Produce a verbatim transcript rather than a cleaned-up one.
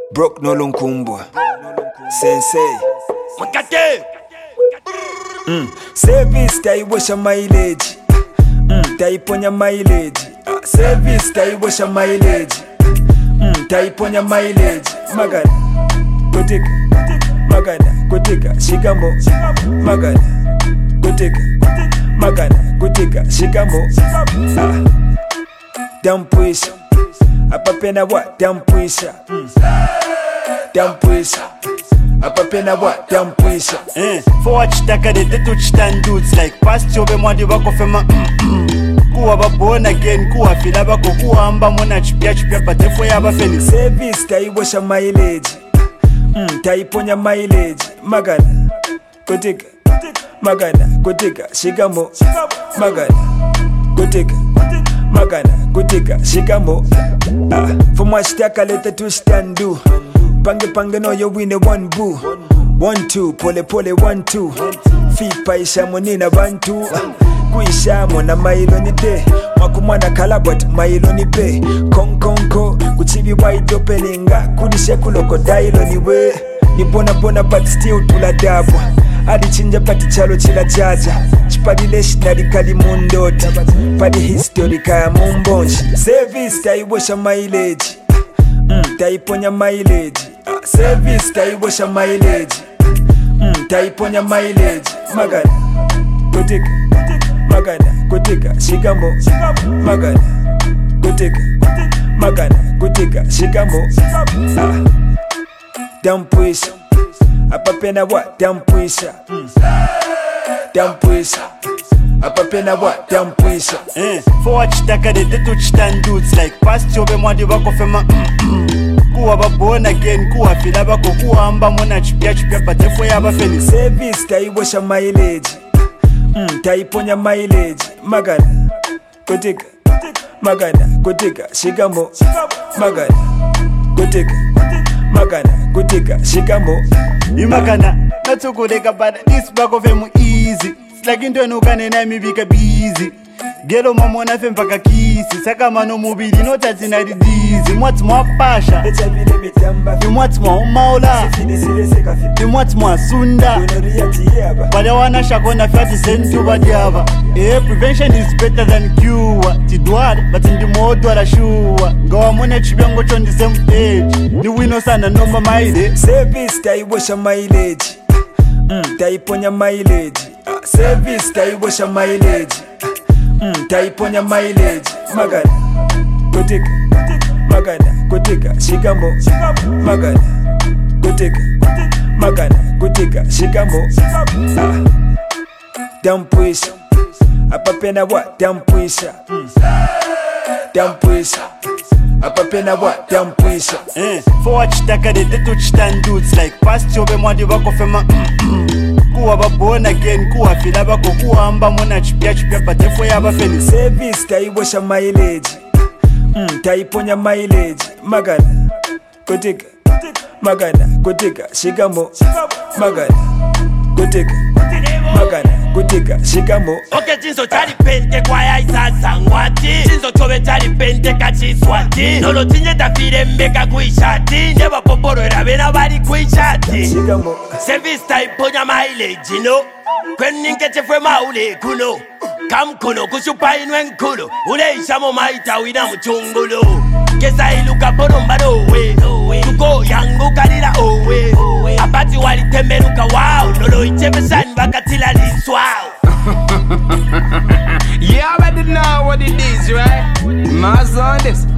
Broke no lunkumbwa Sensei Makate mm. Service taiwasha mileage mm. Taiponya mileage ah. Service taiwasha mileage mm. Taiponya mileage Magana Kutika Magana Kutika Shikamo Magana Kutika Magana Kutika Shikamo ah. Dampuisha Apapena what dampuisha mm. Dampuisha Apapena what dampuisha eh forward chitaka de to chitan dudes like past yobe mwandi bako fema kuwa babona again kuwa fila bako kuamba mona chipia chipia patefo yaba feni service taiwasha mileage mm taiponya mileage magana kutika magana kutika shikamo magana kutika magana kutika shikamo ah for much taka leta to stand do pange pange no you win a one boo one two pole pole one two fipa isha monina bantu kuisha mona mailo ni de makumana kalabot mailo ni pe kon kon ko kuchibi wide openinga kudishe kuloko dailo ni we ni bona bona but still tula dabwa adi chinja pati chalo chila jaja chipadi legendary kali mundoti padi historika ya mumbonji service taiwasha mileage mm taiponya mileage ah. Service taiwasha mileage mm taiponya mileage magana kutika magana kutika shikamo magana kutika magana kutika shikamo ah. Dampuisha Apapena what dampuisha mm. Dampuisha Apapena what dampuisha eh forward chitaka de to chitan dudes like past yobe mwandi bako fema kuwa babona again kuwa fila bako kuamba mona chipia chipia patefo yaba feni service taiwasha mileage mm taiponya mileage magana kutika magana kutika shikamo magana kutika magana kutika shikamo imagana natsukuleka but this back of him easy like into no kanena mibika busy gelo mamona fe mpaka kisi saka mano mubili no tatina dizi mwati mwa pasha echabile mitamba ni mwati mwa maula ni mwati mwa sunda wale wana shakona fati sentu badiaba eh prevention is better than cure tidwala but ndi modo ala shuwa ngawa mona chibyango chondi same age ni wino sana noma maile service taiwasha mileage mm taiponya mileage ah. Service taiwasha mileage mm taiponya mileage magana kutika magana kutika shikamo magana kutika magana kutika shikamo ah. Dampuisha Apapena what dampuisha mm. Dampuisha Apapena what dampuisha eh forward chitaka de to chitan dudes like past yobe mwandi bako fema kuwa babona again kuwa fila bako kuamba mona chipia chipia patefo yaba feni service taiwasha mileage mm taiponya mileage magana kutika magana kutika shikamo magana kutika magana kutika shikamo okay chinzo chali pente kwa ya isasa ngwati chinzo chobe chali pente kachiswati nolo tinye tafire mbeka kuishati neba poporo erabena bari kuishati shikamo service taiponya mileage no kweninke chefwe maule kuno kam kuno kushupa inwe nkulu ule ishamo maita wina mchungulu kesa iluka porombaro we tuko yangu kalila owe abati walitemeruka wow nolo ichebesani bakatila liswao You already know what it is, right? Mars on this.